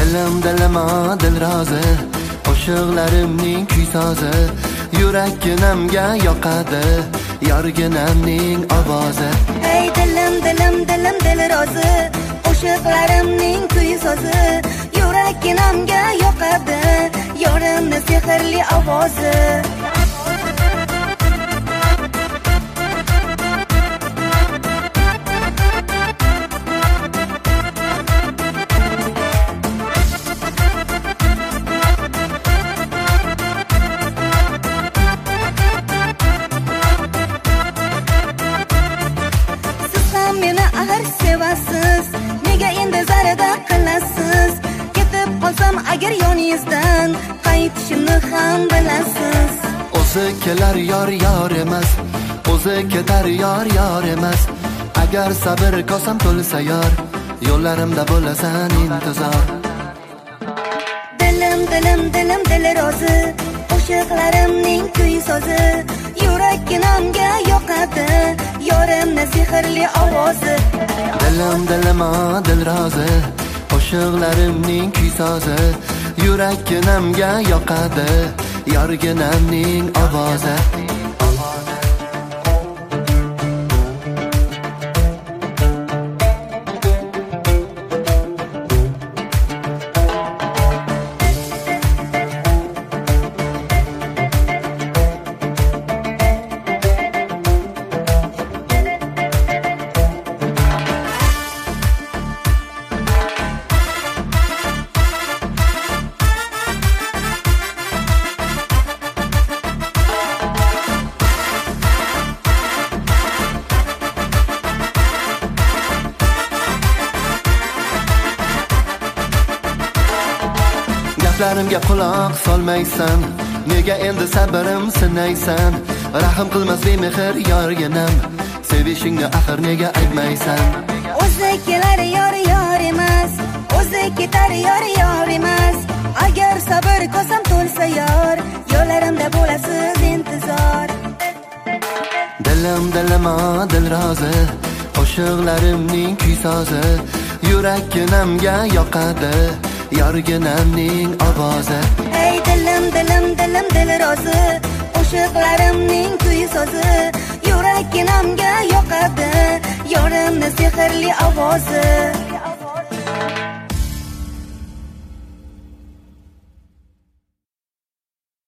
dilima dil rozi, qo'shiqlarimning kuy sozi, yurakkinamga yoqadi yorginamning ovozi. Hey dilim dil rozi, qo'shiqlarimning kuy sozi, yurakkinamga yoqadi yorimni sehrli ovozi. Nega endi zarada qilasiz? Ketib qolsam agar yoningizdan qaytishimni ham bilasiz. O'zi kelar yor emas, o'zi ketar yor emas. Agar sabr kosam to'lsa yor, yo'llarimda bo'lasan intizor. Dilim dil rozi, qo'shiqlarimning kuy sozi, yurakkinamga yoqadi yorimni sehrli ovozi. Dilima dil rozi, qo'shiqlarimning kuy sozi, yurakkinamga yoqadi yorginamning ovozi. Gaplarimga quloq solmaysan, nega endi sabrim sinaysan? Rahim qilmas bemehr yorginam, sevishingni axir nega aytmaysan? O'zi kelar yor emas, o'zi ketar yor emas. Agar sabr kosam to'lsa yor, yo'llarimda bo'lasiz intizor. Dilima dil rozi, qo'shiqlarimning kuy sozi, yurakkinamga yoqadi yorginamning ovozi. Hey dilim dil rozi, qo'shiqlarimning kuy sozi, yurakkinamga yoqadi yorimni sehrli ovozi.